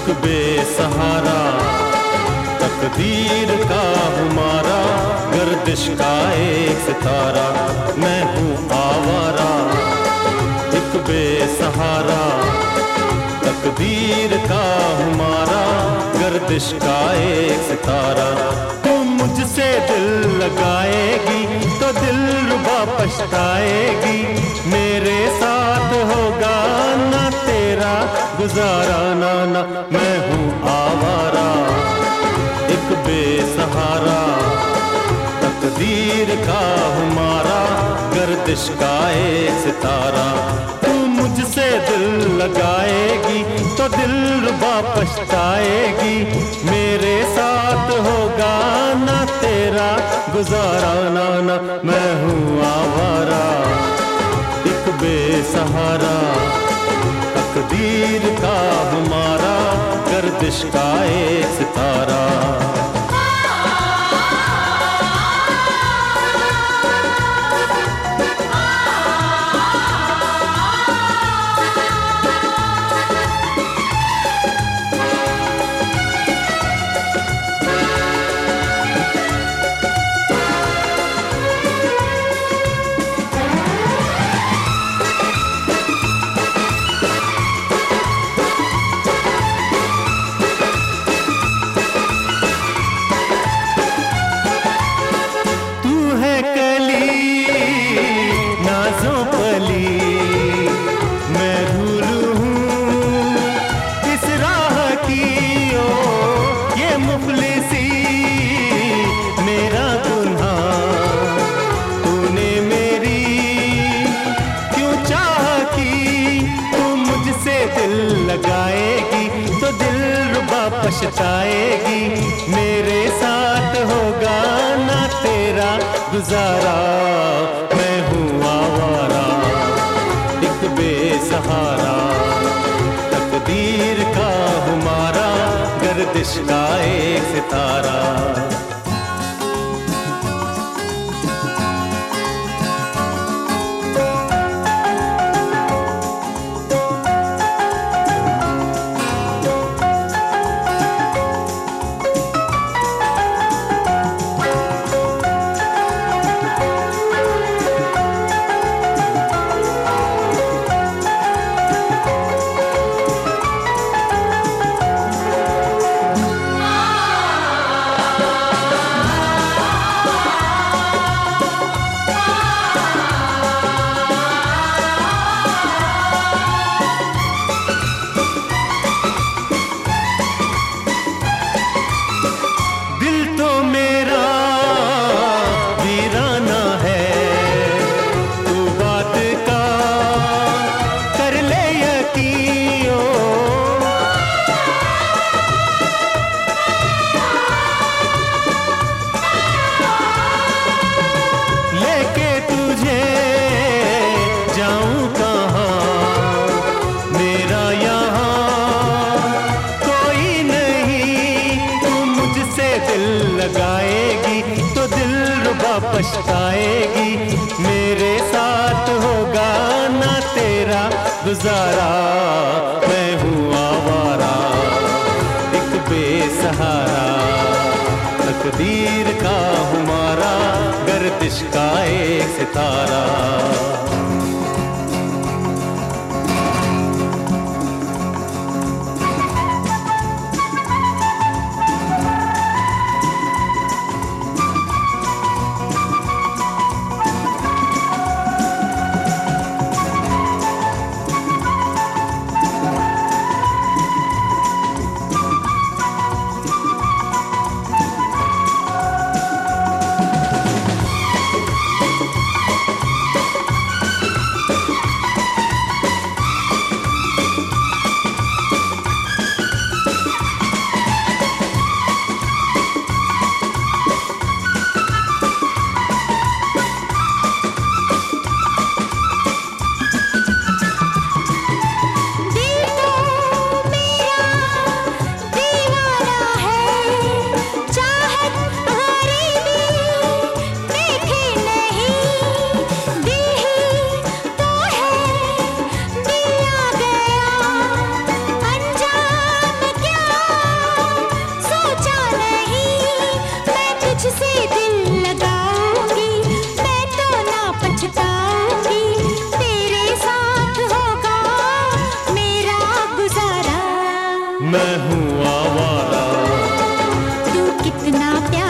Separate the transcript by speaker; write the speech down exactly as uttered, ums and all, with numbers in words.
Speaker 1: बेसहारा तकदीर का हमारा, गर्दिश का एक सितारा, मैं हूँ आवारा। एक बेसहारा तकदीर का हमारा, गर्दिश का एक सितारा। तुम मुझसे दिल लगाएगी तो दिल रुबा पछताएगी, मेरे साथ होगा ना तेरा गुजारा। ना ना मैं हूँ आवारा, एक बेसहारा तकदीर का हमारा, गर्दिश का एक सितारा। तू मुझसे दिल लगाएगी तो दिल रुबा पछताएगी, मेरे साथ होगा ना तेरा गुजारा। ना ना मैं हूँ आवारा, एक बेसहारा तकदीर का हमारा, गर्दिश का एक सितारा। लगाएगी तो दिल रुबा पछताएगी, मेरे साथ होगा ना तेरा गुजारा। मैं हूँ आवारा, एक बेसहारा तकदीर का हमारा, गर्दिश का एक सितारा। लगाएगी तो दिल रुबा पछताएगी, मेरे साथ होगा ना तेरा गुजारा। मैं हूँ आवारा, एक बेसहारा तकदीर का हमारा, गर्दिश का एक सितारा। मैं हूँ आवारा।
Speaker 2: तू कितना प्यारा